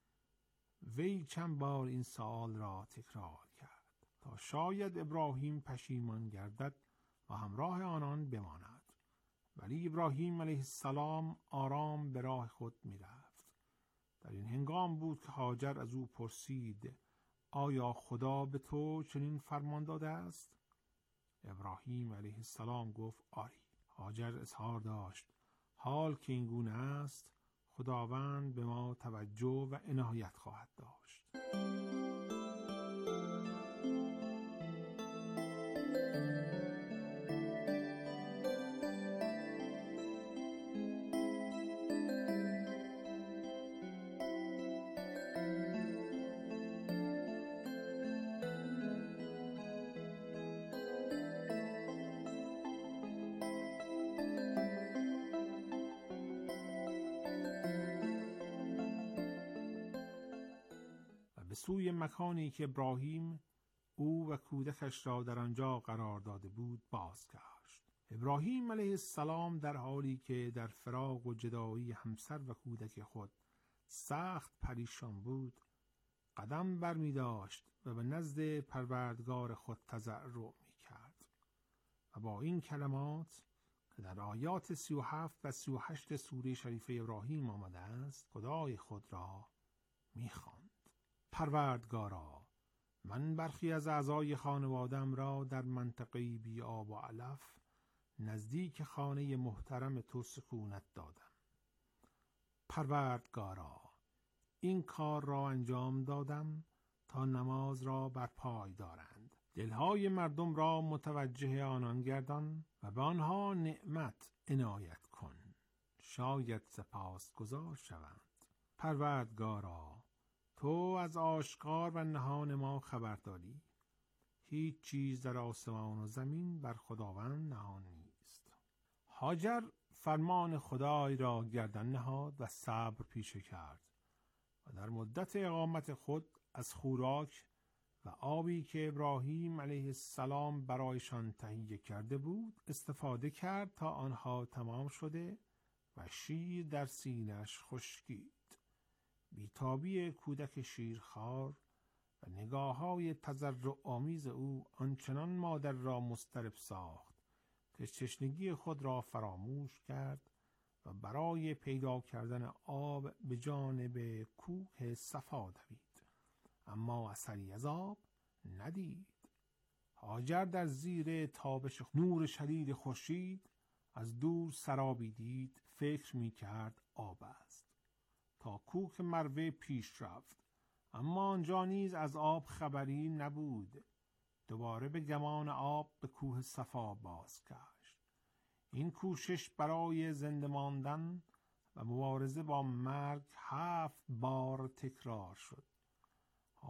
K: وی چند بار این سوال را تکرار کرد تا شاید ابراهیم پشیمان گردد و همراه آنان بماند. ولی ابراهیم علیه السلام آرام به راه خود می رفت. در این هنگام بود که هاجر از او پرسید: آیا خدا به تو چنین فرمان داده است؟ ابراهیم علیه السلام گفت: آری. هاجر اظهار داشت: حال که این گونه است، خداوند به ما توجه و عنایت خواهد داشت. به سوی مکانی که ابراهیم او و کودکش را در آنجا قرار داده بود بازگشت. ابراهیم علیه السلام در حالی که در فراق و جدایی همسر و کودک خود سخت پریشان بود، قدم بر می داشت و به نزد پروردگار خود تضرع می کرد و با این کلمات که در آیات 37 و 38 سوره شریفه ابراهیم آمده است خدای خود را می خواند: پروردگارا، من برخی از اعضای خانوادم را در منطقه بی آب و علف نزدیک خانه محترم تو سکونت دادم. پروردگارا، این کار را انجام دادم تا نماز را بر پای دارند. دلهای مردم را متوجه آنان گردان و به آنها نعمت عنایت کن. شاید سپاسگزار شوند. پروردگارا، تو از آشکار و نهان ما خبر داری. هیچ چیز در آسمان و زمین بر خداوند نهان نیست. هاجر فرمان خدای را گردن نهاد و صبر پیشه کرد و در مدت اقامت خود از خوراک و آبی که ابراهیم علیه السلام برایشان تهیه کرده بود استفاده کرد تا آنها تمام شده و شیر در سینه‌اش خشکید. بیتابی کودک شیرخوار و نگاه‌های تضرع‌آمیز او آنچنان مادر را مضطرب ساخت که تشنگی خود را فراموش کرد و برای پیدا کردن آب به جانب کوه صفا دوید، اما اثری از آب ندید. هاجر در زیر تابش نور شدید خورشید از دور سرابی دید، فکر می‌کرد آب است. تا کوه مروه پیش رفت، اما آنجا نیز از آب خبری نبود. دوباره به گمان آب به کوه صفا بازگشت. این کوشش برای زنده ماندن و مبارزه با مرگ 7 بار تکرار شد.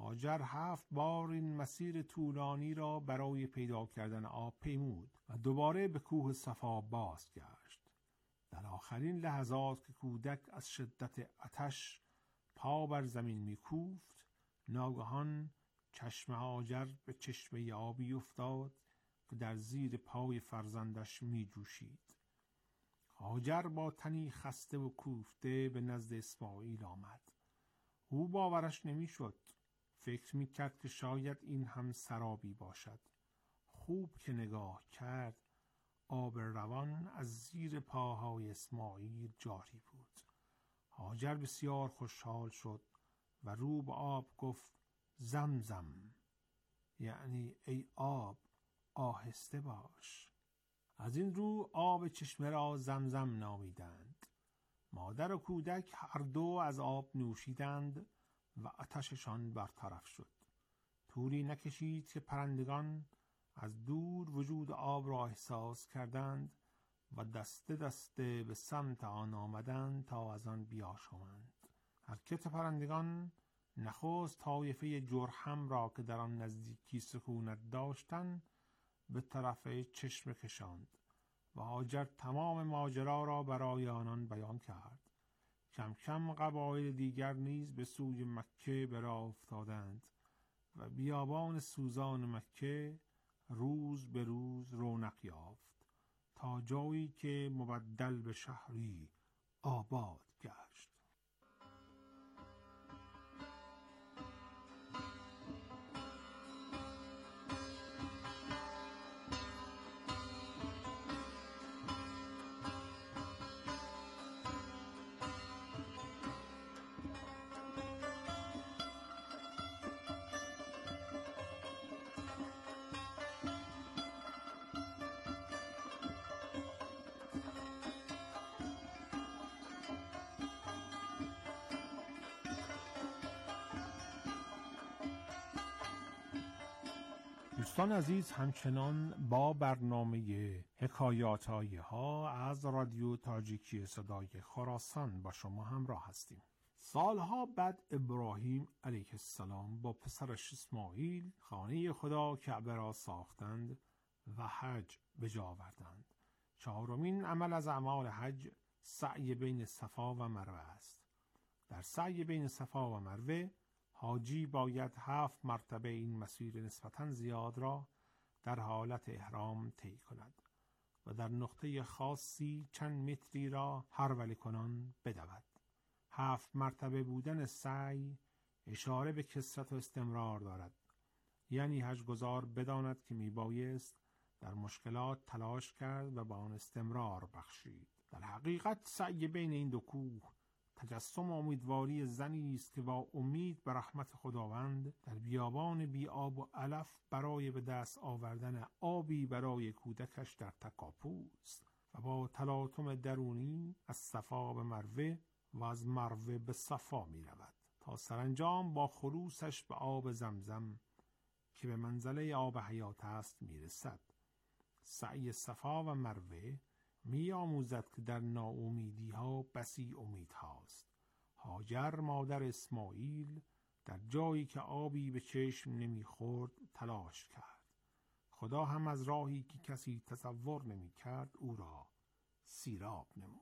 K: هاجر 7 بار این مسیر طولانی را برای پیدا کردن آب پیمود و دوباره به کوه صفا بازگشت. در آخرین لحظات که کودک از شدت آتش پا بر زمین می‌کوفت، ناگهان چشم هاجر به چشمه آبی افتاد که در زیر پای فرزندش می‌جوشید. هاجر با تنی خسته و کوفته به نزد اسماعیل آمد. او باورش نمی‌شد. فکر می‌کرد که شاید این هم سرابی باشد. خوب که نگاه کرد، آب روان از زیر پاهای اسماعیل جاری بود. هاجر بسیار خوشحال شد و رو به آب گفت زمزم، یعنی ای آب آهسته باش. از این رو آب چشمه را زمزم نامیدند. مادر و کودک هر دو از آب نوشیدند و آتششان برطرف شد. طولی نکشید که پرندگان از دور وجود آب را احساس کردند و دسته دسته به سمت آن آمدند تا از آن بیاشامند. حرکت پرندگان نخست طایفه جرهم را که در آن نزدیکی سکونت داشتند به طرف چشمه کشاند و هاجر تمام ماجرا را برای آنان بیان کرد. کم کم قبایل دیگر نیز به سوی مکه به راه افتادند و بیابان سوزان مکه روز به روز رونق یافت تا جایی که مبدل به شهری آباد گشت. دوستان عزیز، همچنان با برنامه حکایات آیه‌ها از رادیو تاجیکی صدای خراسان با شما همراه هستیم. سالها بعد ابراهیم علیه السلام با پسرش اسماعیل خانه خدا کعبه را ساختند و حج به جا آوردند. چهارمین عمل از اعمال حج سعی بین صفا و مروه است. در سعی بین صفا و مروه حاجی باید 7 مرتبه این مسیر نسبتاً زیاد را در حالت احرام طی کند و در نقطه خاصی چند متری را هروله کنان بدود. 7 مرتبه بودن سعی اشاره به کثرت و استمرار دارد، یعنی حج‌گزار بداند که میبایست در مشکلات تلاش کرد و با آن استمرار بخشید. در حقیقت سعی بین این دو کوه تجسم امیدواری زنی است که با امید به رحمت خداوند در بیابان بی آب و علف برای به دست آوردن آبی برای کودکش در تکاپوست و با تلاطم درونی از صفا به مروه و از مروه به صفا می رود تا سرانجام با خلوصش به آب زمزم که به منزله آب حیات است می رسد. سعی صفا و مروه می آموزد که در ناامیدی ها بسی امید هاست. هاجر مادر اسماعیل در جایی که آبی به چشم نمی خورد تلاش کرد. خدا هم از راهی که کسی تصور نمی کرد او را سیراب نمود.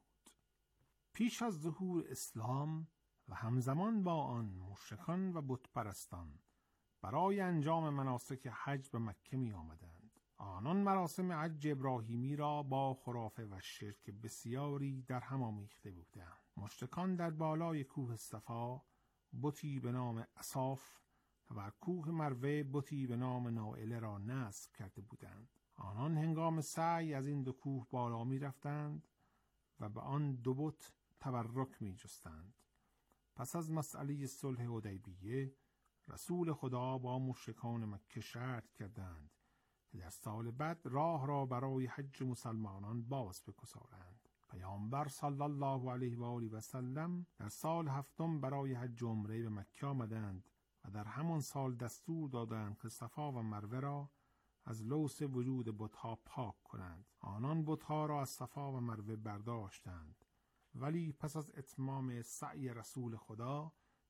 K: پیش از ظهور اسلام و همزمان با آن مشرکان و بت پرستان برای انجام مناسک حج به مکه می آمدند. آنان مراسم حج ابراهیمی را با خرافه و شرک بسیاری در هم آمیخته بودند. مشرکان در بالای کوه صفا بتی به نام اصاف و بر کوه مروه بتی به نام نائله را نصب کرده بودند. آنان هنگام سعی از این دو کوه بالا می رفتند و به آن دو بت تبرک می جستند. پس از مسئله صلح حدیبیه رسول خدا با مشرکان مکه شرط کردند که در سال بعد راه را برای حج مسلمانان باز بگذارند. پیامبر صلی الله علیه و آله و سلم در سال 7 برای حج و عمره به مکه آمدند و در همان سال دستور دادند که صفا و مروه را از لوث وجود بت‌ها پاک کنند. آنان بت‌ها را از صفا و مروه برداشتند، ولی پس از اتمام سعی رسول خدا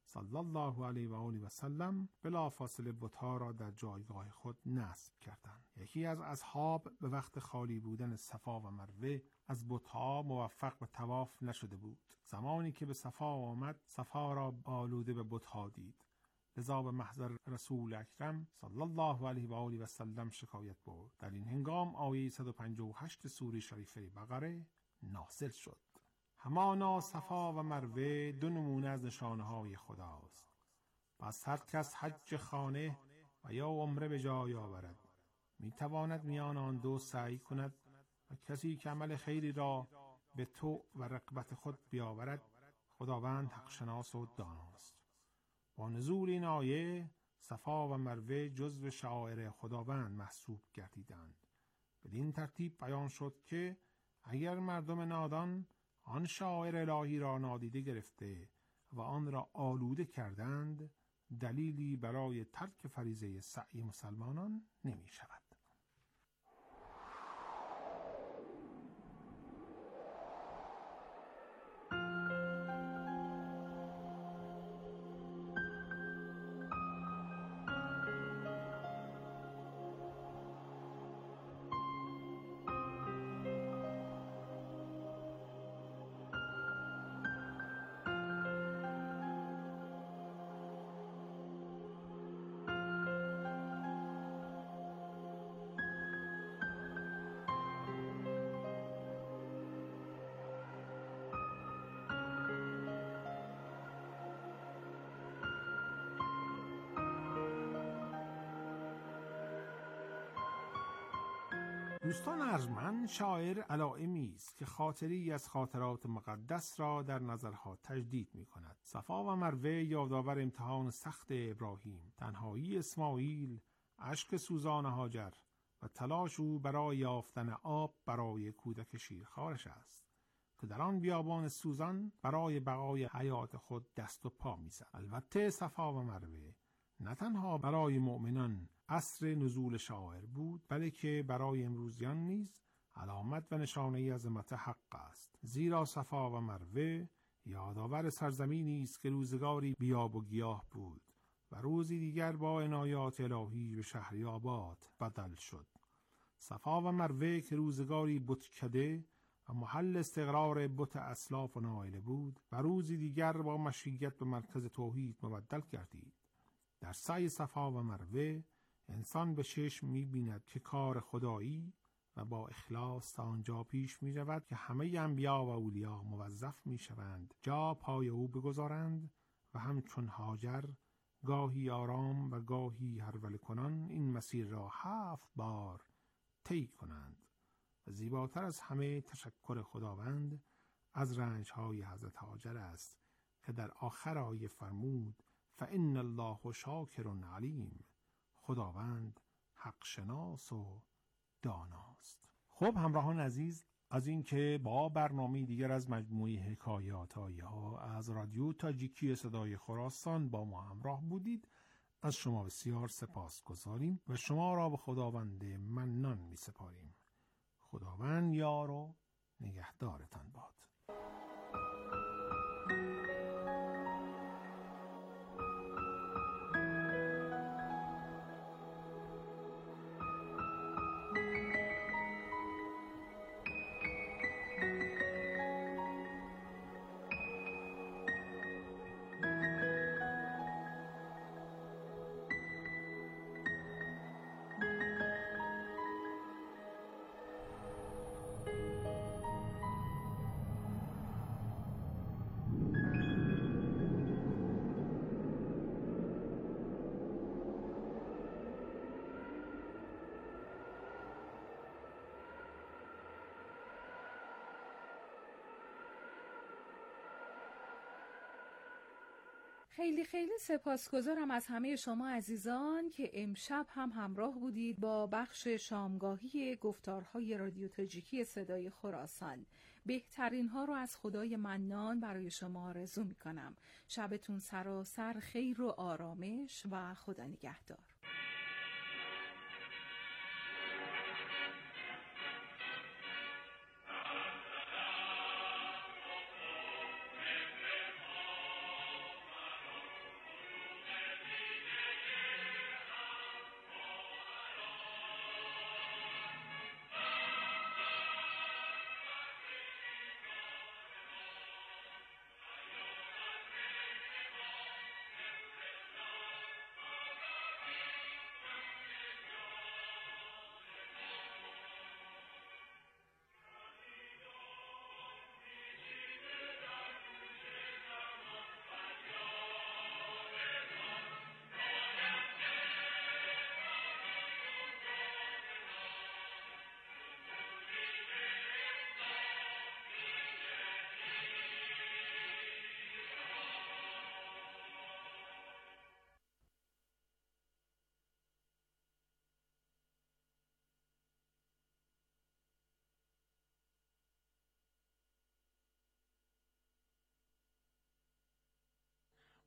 K: صلی الله علیه و آله و سلم بلافاصله بت‌ها را در جایگاه خود نصب کردند. یکی از اصحاب به وقت خالی بودن صفا و مروه از بت‌ها موفق به طواف نشده بود. زمانی که به صفا آمد، صفا را آلوده به بت‌ها دید. لذا به محضر رسول اکرم صلی الله علیه و آله و سلم شکایت برد. در این هنگام آیه 158 سوره شریفه بقره نازل شد. همانا صفا و مروه دو نمونه از نشانه‌های خداست. پس هر کس حج خانه و یا عمره به جای آورد میتواند میان آن دو سعی کند و کسی که عمل خیری را به تو و رغبت خود بیاورد خداوند حق شناس و داناست. با نزول این آیه صفا و مروه جزو شعائر خداوند محسوب گردیدند. بدین ترتیب بیان شد که اگر مردم نادان آن شعائر الهی را نادیده گرفته و آن را آلوده کردند، دلیلی برای ترک فریضه سعی مسلمانان نمی شود. دوستان ارجمند، شاعر علائمی است که خاطری از خاطرات مقدس را در نظرها تجدید می کند. صفا و مروه یادآور امتحان سخت ابراهیم، تنهایی اسماعیل، اشک سوزان هاجر و تلاش او برای یافتن آب برای کودک شیرخوارش است که در آن بیابان سوزان برای بقای حیات خود دست و پا می زد. البته صفا و مروه نه تنها برای مؤمنان عصر نزول شاعر بود، بلکه برای امروزیان نیز علامت و نشانه عظمت حق است. زیرا صفا و مروه یادآور سرزمینی است که روزگاری بیاب و گیاه بود و روزی دیگر با عنایات الهی به شهری آباد بدل شد. صفا و مروه که روزگاری بتکده و محل استقرار بت اسلاف و نائله بود و روزی دیگر با مشیت به مرکز توحید مبدل گردید. در سعی صفا و مروه انسان به چشم می‌بیند که کار خدایی و با اخلاص تا آنجا پیش می‌رود که همه انبیا و اولیا موظف می‌شوند جا پای او بگذارند و همچون هاجر گاهی آرام و گاهی هرول کنان این مسیر را 7 بار طی کنند. و زیباتر از همه تشکر خداوند از رنج‌های حضرت هاجر است که در آخر آیه فرمود فإن الله شاکر علیم، خداوند حق شناس و داناست. خب همراهان عزیز، از اینکه با برنامه دیگر از مجموعه حکایات آیه‌ها از رادیو تاجیکی صدای خراسان با ما همراه بودید از شما بسیار سپاسگزاریم و شما را به خداوند منان می سپاریم. خداوند یار و نگهدارتان باد.
B: خیلی سپاسگزارم از همه شما عزیزان که امشب هم همراه بودید با بخش شامگاهی گفتارهای رادیو تاجیکی صدای خراسان. بهترین ها رو از خدای منان برای شما آرزو می کنم. شبتون سراسر خیر و آرامش و خدا نگهدار.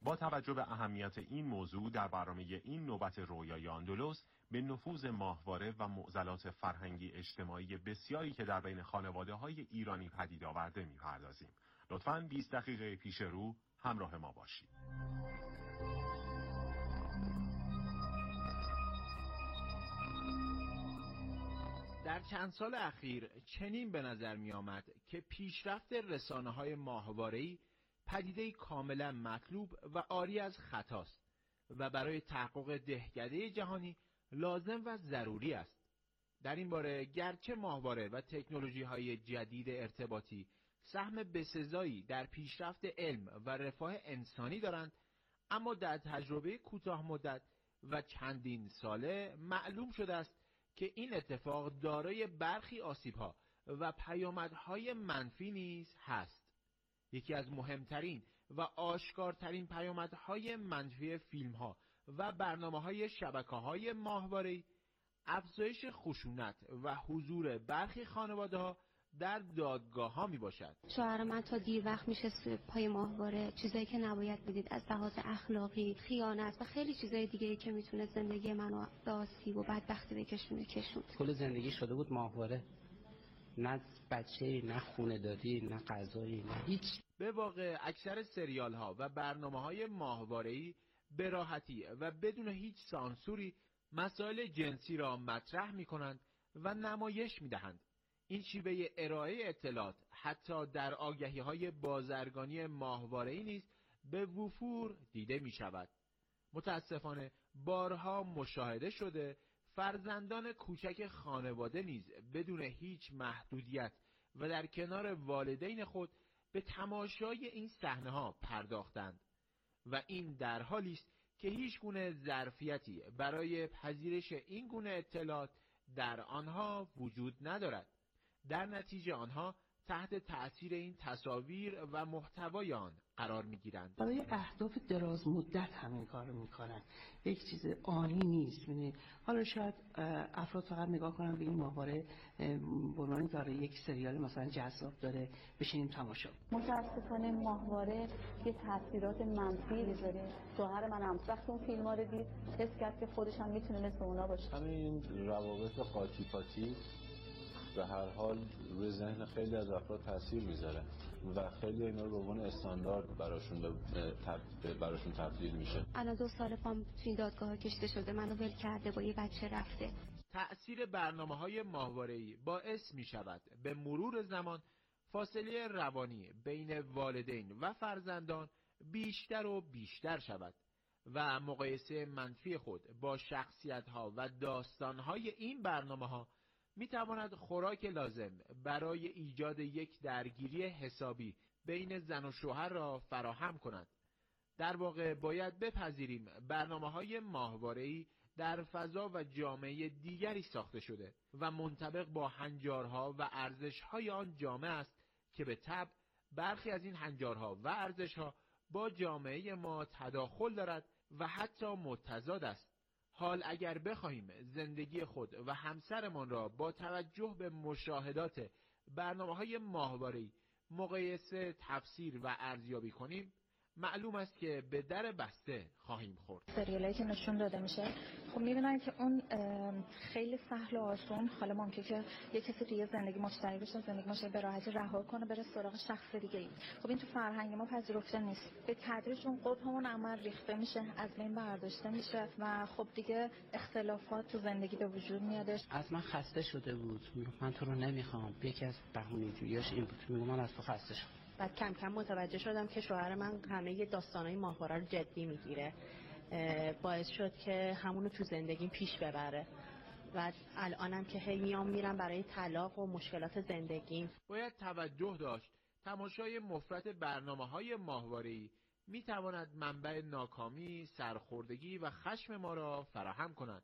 M: با توجه به اهمیت این موضوع در برنامه این نوبت رویای آندلس به نفوذ ماهواره و معضلات فرهنگی اجتماعی بسیاری که در بین خانواده‌های ایرانی پدید آورده می‌پردازیم. لطفاً 20 دقیقه پیش رو همراه ما باشید.
N: در چند سال اخیر چنین به نظر می آمد که پیشرفت رسانه‌های ماهواره‌ای پدیده‌ای کاملا مطلوب و عاری از خطاست و برای تحقق دهکده جهانی لازم و ضروری است. در این باره گرچه ماهواره و تکنولوژی‌های جدید ارتباطی سهم بسزایی در پیشرفت علم و رفاه انسانی دارند، اما در تجربه کوتاه مدت و چندین ساله معلوم شده است که این اتفاق دارای برخی آسیب‌ها و پیامدهای منفی نیز هست. یکی از مهمترین و آشکارترین پیامدهای منفی فیلم‌ها و برنامه‌های شبکه‌های ماهواره‌ای افزایش خشونت و حضور برخی خانواده‌ها در دادگاه‌ها میباشد.
O: شوهر من تا دیر وقت میشه پای ماهواره، چیزایی که نباید بدید از لحاظ اخلاقی، خیانت و خیلی چیزای دیگه که میتونه زندگی منو به آسیب و بدبختی بکشونه کشوند.
P: کل زندگی شده بود ماهواره، نه بچه، نه خونه دادی، نه غذایی، نه هیچ.
N: به واقع اکثر سریال‌ها و برنامه‌های ماهواره‌ای به راحتی و بدون هیچ سانسوری مسائل جنسی را مطرح می‌کنند و نمایش می‌دهند. این شیوه ارائه اطلاعات حتی در آگهی‌های بازرگانی ماهواره‌ای نیز به وفور دیده می‌شود. متاسفانه بارها مشاهده شده فرزندان کوچک خانواده نیز بدون هیچ محدودیت و در کنار والدین خود به تماشای این صحنه‌ها پرداختند و این در حالی است که هیچ گونه ظرفیتی برای پذیرش این گونه اطلاعات در آنها وجود ندارد. در نتیجه آنها تحت تأثیر این تصاویر و محتوای آن قرار می‌گیرند.
Q: برای اهداف دراز مدت همین کارو می‌کنن. یک چیز آنی نیست. یعنی حالا شاید افراد فقط نگاه کنن به این ماهواره به عنوان داره یک سریال مثلا جذاب داره بشینیم تماشا.
R: متأسفانه ماهواره یه تاثیرات منفی می‌ذاره. شوهر من هم وقتی اون فیلم‌ها رو دید حس کرد که خودش هم می‌تونه مثل اونا باشه.
S: همین روابط قاطی پاتی به هر حال روی ذهن خیلی از افراد تاثیر میذاره و خیلی اینا رو به عنوان استاندارد براشون تبدیل میشه.
O: الان 2 سال پام توی دادگاه کشیده شده، منو ول کرده، با یه بچه رفته.
N: تأثیر برنامه‌های ماهواره‌ای باعث می‌شود به مرور زمان فاصله روانی بین والدین و فرزندان بیشتر و بیشتر شود و مقایسه منفی خود با شخصیت‌ها و داستان‌های این برنامه‌ها می‌تواند خوراک لازم برای ایجاد یک درگیری حسابی بین زن و شوهر را فراهم کند. در واقع باید بپذیریم برنامه‌های ماهواره‌ای در فضا و جامعه دیگری ساخته شده و منطبق با هنجارها و ارزش‌های آن جامعه است که به طبع برخی از این هنجارها و ارزش‌ها با جامعه ما تداخل دارد و حتی متضاد است. حال اگر بخواهیم زندگی خود و همسرمان را با توجه به مشاهدات برنامه‌های ماهواره‌ای مقایسه، تفسیر و ارزیابی کنیم، معلوم است که به در بسته خواهیم خورد.
T: سریالایی که نشون داده میشه خب میبینن که اون خیلی سهل و آسون، حالا ممکنه که یه کسی توی زندگی مشترک بشه، زندگی ماشه به راحتی رها کنه بره سراغ شخص دیگه ای. خب این تو فرهنگ ما پذیرفته نیست. به تدریج اون قطعمون عمل ریخته میشه، از بین برداشته میشه و خب دیگه اختلافات تو زندگی به وجود میادش.
P: از من خسته شده بود، من تو رو نمیخوام. یکی از بهونه‌جوییاش این بود، میگم من از تو خسته شدم.
U: بعد کم کم متوجه شدم که شوهر من همه داستانای ماهواره رو جدی میگیره، باعث شد که همونو تو زندگیم پیش ببره و الانم که هی میرم برای طلاق و مشکلات زندگیم.
N: باید توجه داشت تماشای مفرط برنامه‌های ماهواره‌ای میتواند منبع ناکامی، سرخوردگی و خشم ما را فراهم کند.